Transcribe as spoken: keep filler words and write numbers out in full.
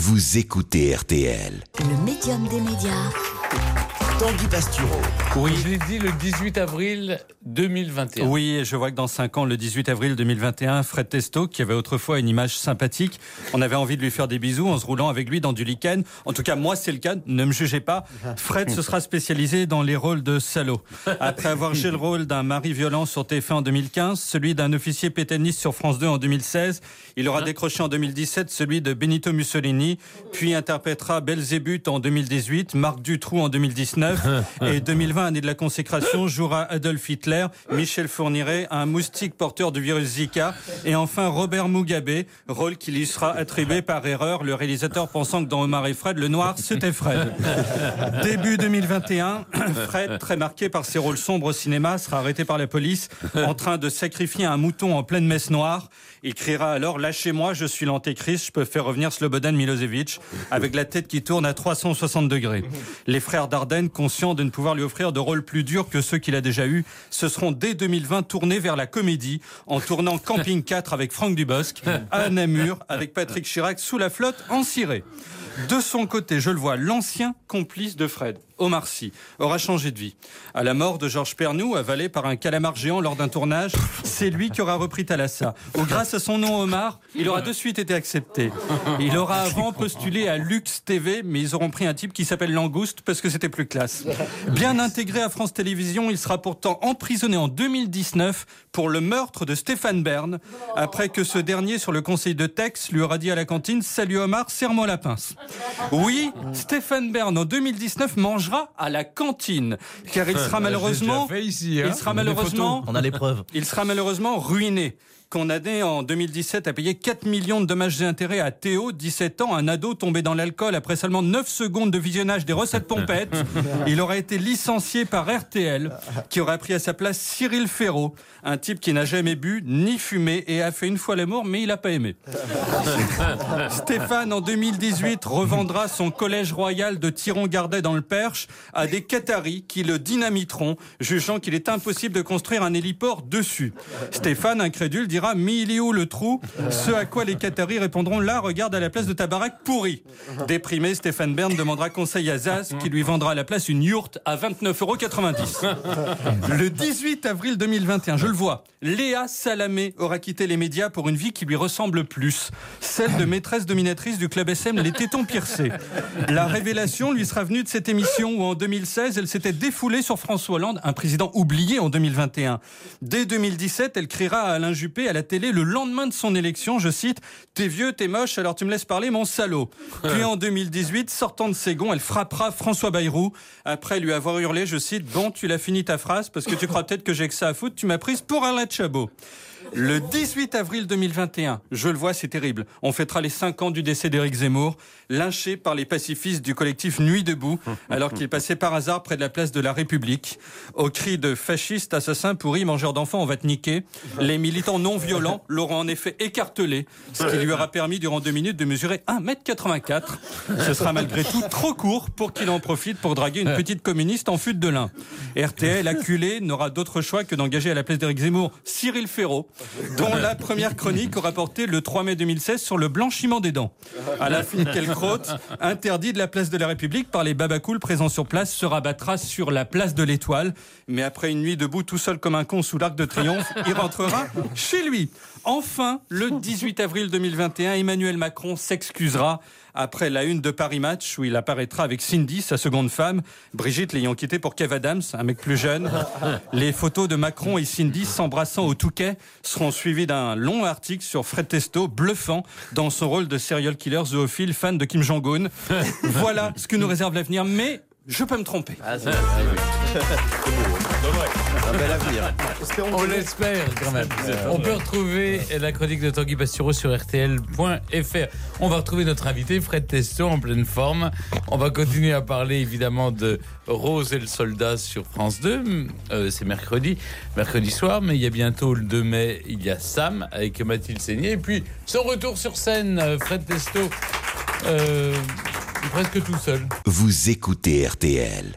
Vous écoutez R T L. Le médium des médias. Tanguy Pastureau. Oui, je l'ai dit le dix-huit avril deux mille vingt et un. Oui, et je vois que dans cinq ans, le dix-huit avril deux mille vingt et un, Fred Testo, qui avait autrefois une image sympathique, on avait envie de lui faire des bisous en se roulant avec lui dans du lichen. En tout cas, moi, c'est le cas, ne me jugez pas. Fred se sera spécialisé dans les rôles de salauds. Après avoir joué le rôle d'un mari violent sur T F un en deux mille quinze, celui d'un officier pétainiste sur France deux en deux mille seize, il aura décroché en deux mille dix-sept celui de Benito Mussolini, puis interprétera Belzébuth en deux mille dix-huit, Marc Dutroux en deux mille dix-neuf, et deux mille vingt, année de la consécration, jouera Adolf Hitler, Michel Fourniret, un moustique porteur du virus Zika, et enfin Robert Mugabe, rôle qui lui sera attribué par erreur, le réalisateur pensant que dans Omar et Fred, le noir, c'était Fred. Début deux mille vingt et un, Fred, très marqué par ses rôles sombres au cinéma, sera arrêté par la police en train de sacrifier un mouton en pleine messe noire. Il criera alors « Lâchez-moi, je suis l'antéchrist, je peux faire revenir Slobodan Milosevic » avec la tête qui tourne à trois cent soixante degrés. Les frères Dardenne, conscients de ne pouvoir lui offrir de rôles plus durs que ceux qu'il a déjà eus, se seront dès deux mille vingt tournés vers la comédie en tournant Camping quatre avec Franck Dubosc, à Namur avec Patrick Chirac sous la flotte en ciré. De son côté, je le vois, l'ancien complice de Fred, Omar Sy, aura changé de vie. À la mort de Georges Pernou, avalé par un calamar géant lors d'un tournage, c'est lui qui aura repris Thalassa. Où, grâce à son nom Omar, il aura de suite été accepté. Il aura avant postulé à Lux T V, mais ils auront pris un type qui s'appelle Langouste parce que c'était plus classe. Bien intégré à France Télévisions, il sera pourtant emprisonné en deux mille dix-neuf pour le meurtre de Stéphane Bern, après que ce dernier, sur le conseil de Tex, lui aura dit à la cantine « Salut Omar, serre-moi la pince ». Oui, Stéphane Bern en deux mille dix-neuf mangera à la cantine, car il sera malheureusement, ici, hein. il sera malheureusement, on a les preuves. Il sera malheureusement ruiné. Condamné en deux mille dix-sept à payer quatre millions de dommages et intérêts à Théo, dix-sept ans, un ado tombé dans l'alcool après seulement neuf secondes de visionnage des recettes pompettes. Il aurait été licencié par R T L, qui aurait pris à sa place Cyril Ferraud, un type qui n'a jamais bu ni fumé et a fait une fois l'amour, mais il n'a pas aimé. Stéphane, en deux mille dix-huit, revendra son collège royal de Thiron-Gardet dans le Perche à des Qataris qui le dynamiteront, jugeant qu'il est impossible de construire un héliport dessus. Stéphane, incrédule, dira « Mais il est où le trou ?» Ce à quoi les Qataris répondront « Là, regarde à la place de ta baraque pourrie ». Déprimé, Stéphane Bern demandera conseil à Zaz, qui lui vendra à la place une yourte à vingt-neuf euros quatre-vingt-dix. Le dix-huit avril deux mille vingt et un, je le vois, Léa Salamé aura quitté les médias pour une vie qui lui ressemble plus, celle de maîtresse dominatrice du club S M Les Tétons Piercés. La révélation lui sera venue de cette émission où en deux mille seize, elle s'était défoulée sur François Hollande, un président oublié en deux mille vingt et un. Dès deux mille dix-sept, elle criera à Alain Juppé à la télé le lendemain de son élection, je cite « T'es vieux, t'es moche, alors tu me laisses parler, mon salaud ». Puis en deux mille dix-huit, sortant de ses gonds, elle frappera François Bayrou après lui avoir hurlé, je cite « Bon, tu l'as fini ta phrase parce que tu crois peut-être que j'ai que ça à foutre, tu m'as prise pour Alain Chabot ». Le dix-huit avril deux mille vingt et un, je le vois, c'est terrible. On fêtera les cinq ans du décès d'Éric Zemmour, lynché par les pacifistes du collectif Nuit debout, alors qu'il passait par hasard près de la place de la République. Au cri de fascistes, assassins, pourris, mangeurs d'enfants, on va te niquer. Les militants non violents l'auront en effet écartelé, ce qui lui aura permis durant deux minutes de mesurer un mètre quatre-vingt-quatre. Ce sera malgré tout trop court pour qu'il en profite pour draguer une petite communiste en fût de lin. R T L, acculé, n'aura d'autre choix que d'engager à la place d'Éric Zemmour Cyril Ferraud, dont la première chronique aura porté le trois mai deux mille seize sur le blanchiment des dents. À la Finkielkraut, interdit de la place de la République par les babacools présents sur place, se rabattra sur la place de l'Étoile. Mais après une nuit debout tout seul comme un con sous l'Arc de Triomphe, il rentrera chez lui. Enfin, le dix-huit avril deux mille vingt et un, Emmanuel Macron s'excusera après la une de Paris Match où il apparaîtra avec Cindy, sa seconde femme, Brigitte l'ayant quitté pour Kev Adams, un mec plus jeune. Les photos de Macron et Cindy s'embrassant au Touquet seront suivies d'un long article sur Fred Testo, bluffant dans son rôle de serial killer zoophile fan de Kim Jong-un. Voilà ce que nous réserve l'avenir, mais je peux me tromper. Ah, c'est un bel avenir. On l'espère quand même. On peut retrouver la chronique de Tanguy Pastureau sur R T L point F R. On va retrouver notre invité Fred Testo en pleine forme. On va continuer à parler évidemment de Rose et le soldat sur France deux. Euh, c'est mercredi, mercredi soir, mais il y a bientôt le deux mai, il y a Sam avec Mathilde Seigné. Et puis son retour sur scène, Fred Testo, euh, presque tout seul. Vous écoutez R T L.